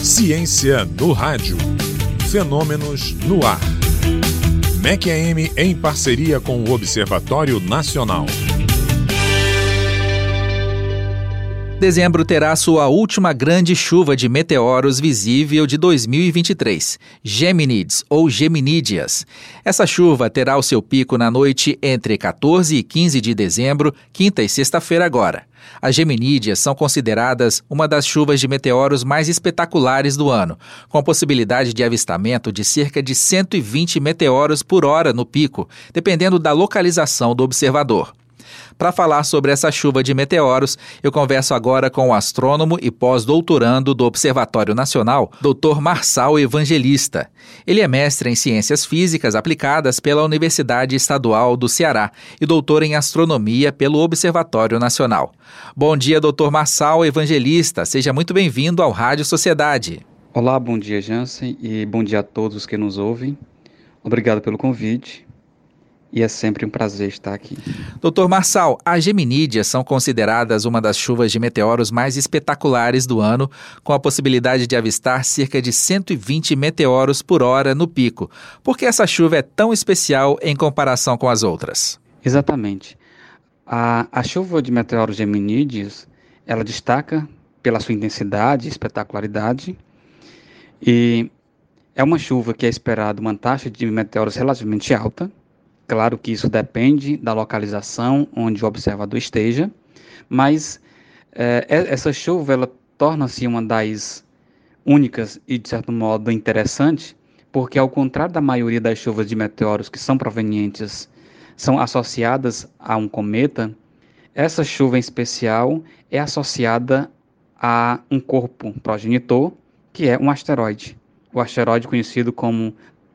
Ciência no rádio. Fenômenos no ar. MEC-AM em parceria com o Observatório Nacional. Dezembro terá sua última grande chuva de meteoros visível de 2023, Geminids ou Geminídeas. Essa chuva terá o seu pico na noite entre 14 e 15 de dezembro, quinta e sexta-feira agora. As Geminídeas são consideradas uma das chuvas de meteoros mais espetaculares do ano, com a possibilidade de avistamento de cerca de 120 meteoros por hora no pico, dependendo da localização do observador. Para falar sobre essa chuva de meteoros, eu converso agora com o astrônomo e pós-doutorando do Observatório Nacional, Dr. Marçal Evangelista. Ele é mestre em Ciências Físicas aplicadas pela Universidade Estadual do Ceará e doutor em Astronomia pelo Observatório Nacional. Bom dia, Dr. Marçal Evangelista. Seja muito bem-vindo ao Rádio Sociedade. Olá, bom dia, Jansen, e bom dia a todos que nos ouvem. Obrigado pelo convite. E é sempre um prazer estar aqui. Dr. Marçal, as Geminídeas são consideradas uma das chuvas de meteoros mais espetaculares do ano, com a possibilidade de avistar cerca de 120 meteoros por hora no pico. Por que essa chuva é tão especial em comparação com as outras? Exatamente. A chuva de meteoros Geminídeos, ela destaca pela sua intensidade e espetacularidade, e é uma chuva que é esperada uma taxa de meteoros relativamente alta. Claro que isso depende da localização onde o observador esteja, mas essa chuva ela torna-se uma das únicas e, de certo modo, interessante, porque, ao contrário da maioria das chuvas de meteoros que são provenientes, são associadas a um cometa, essa chuva em especial é associada a um corpo progenitor, que é um asteroide, o asteroide conhecido como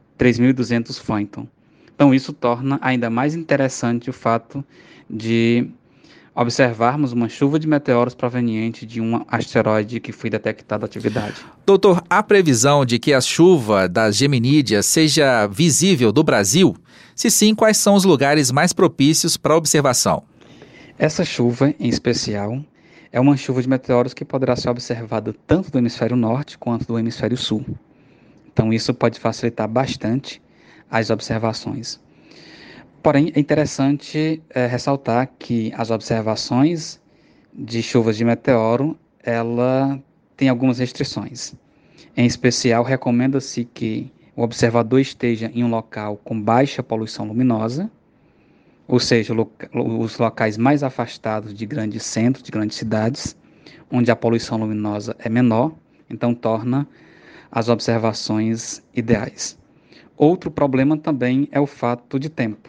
3200 Phaethon. Então, isso torna ainda mais interessante o fato de observarmos uma chuva de meteoros proveniente de um asteroide que foi detectado a atividade. Doutor, há previsão de que a chuva das Geminídeas seja visível do Brasil? Se sim, quais são os lugares mais propícios para a observação? Essa chuva, em especial, é uma chuva de meteoros que poderá ser observada tanto do hemisfério norte quanto do hemisfério sul. Então, isso pode facilitar bastante as observações. Porém, é interessante ressaltar que as observações de chuvas de meteoro, ela tem algumas restrições. Em especial, recomenda-se que o observador esteja em um local com baixa poluição luminosa, ou seja, os locais mais afastados de grandes centros, de grandes cidades, onde a poluição luminosa é menor, então torna as observações ideais. Outro problema também é o fato de tempo.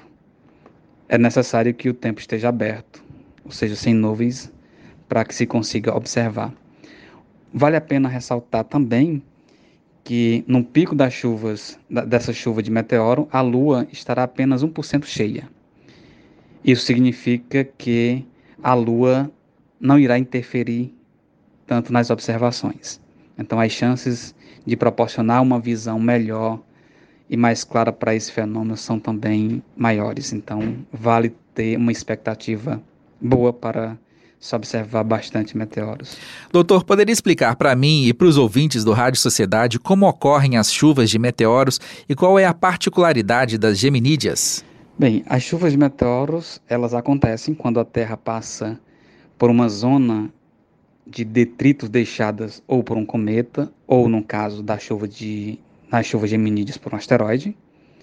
É necessário que o tempo esteja aberto, ou seja, sem nuvens, para que se consiga observar. Vale a pena ressaltar também que no pico das chuvas, dessa chuva de meteoro, a Lua estará apenas 1% cheia. Isso significa que a Lua não irá interferir tanto nas observações. Então, as chances de proporcionar uma visão melhor e mais clara para esse fenômeno são também maiores. Então, vale ter uma expectativa boa para se observar bastante meteoros. Doutor, poderia explicar para mim e para os ouvintes do Rádio Sociedade como ocorrem as chuvas de meteoros e qual é a particularidade das Geminídeas? Bem, as chuvas de meteoros, elas acontecem quando a Terra passa por uma zona de detritos deixadas ou por um cometa, ou no caso das chuvas Geminídeas por um asteroide.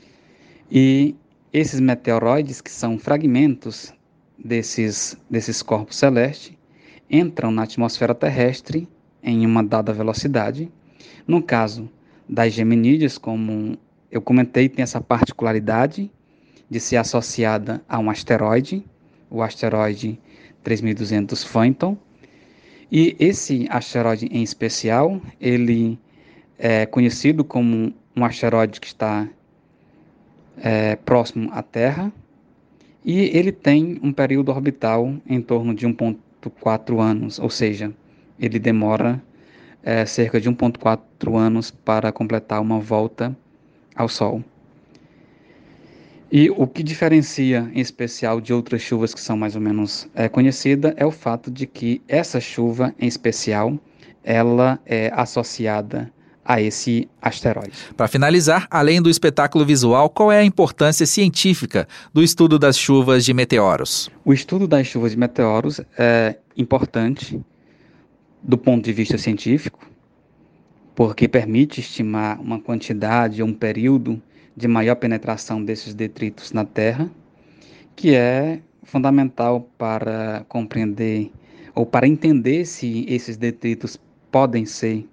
E esses meteoroides, que são fragmentos desses corpos celestes, entram na atmosfera terrestre em uma dada velocidade. No caso das Geminídeas, como eu comentei, tem essa particularidade de ser associada a um asteroide, o asteroide 3200 Phaethon. E esse asteroide em especial, ele é conhecido como um asteroide que está próximo à Terra, e ele tem um período orbital em torno de 1,4 anos, ou seja, ele demora cerca de 1,4 anos para completar uma volta ao Sol. E o que diferencia, em especial, de outras chuvas que são mais ou menos conhecidas, é o fato de que essa chuva, em especial, ela é associada a esse asteroide. Para finalizar, além do espetáculo visual, qual é a importância científica do estudo das chuvas de meteoros? O estudo das chuvas de meteoros é importante do ponto de vista científico, porque permite estimar uma quantidade ou um período de maior penetração desses detritos na Terra, que é fundamental para compreender ou para entender se esses detritos podem ser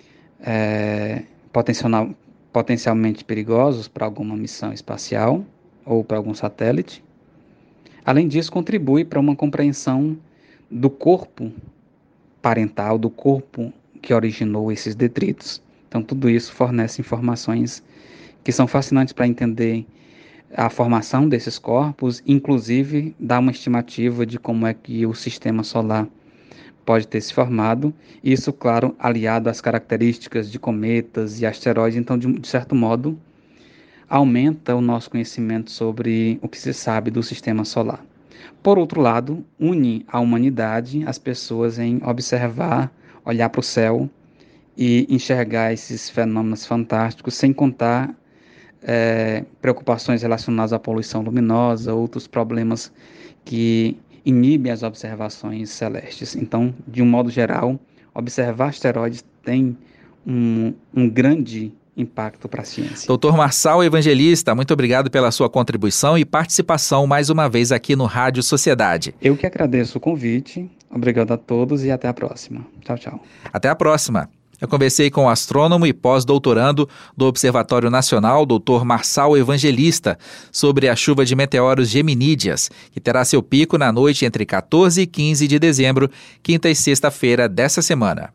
potencialmente perigosos para alguma missão espacial ou para algum satélite. Além disso, contribui para uma compreensão do corpo parental, do corpo que originou esses detritos. Então, tudo isso fornece informações que são fascinantes para entender a formação desses corpos, inclusive dá uma estimativa de como é que o sistema solar pode ter se formado, isso, claro, aliado às características de cometas e asteroides, então, de certo modo, aumenta o nosso conhecimento sobre o que se sabe do sistema solar. Por outro lado, une a humanidade, as pessoas, em observar, olhar para o céu e enxergar esses fenômenos fantásticos, sem contar preocupações relacionadas à poluição luminosa, outros problemas que inibe as observações celestes. Então, de um modo geral, observar asteroides tem um grande impacto para a ciência. Dr. Marçal Evangelista, muito obrigado pela sua contribuição e participação mais uma vez aqui no Rádio Sociedade. Eu que agradeço o convite, obrigado a todos e até a próxima. Tchau, tchau. Até a próxima. Eu conversei com o astrônomo e pós-doutorando do Observatório Nacional, Dr. Marçal Evangelista, sobre a chuva de meteoros Geminídeas, que terá seu pico na noite entre 14 e 15 de dezembro, quinta e sexta-feira dessa semana.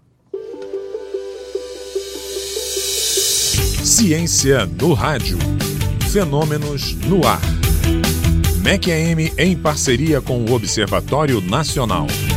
Ciência no rádio. Fenômenos no ar. MEC AM em parceria com o Observatório Nacional.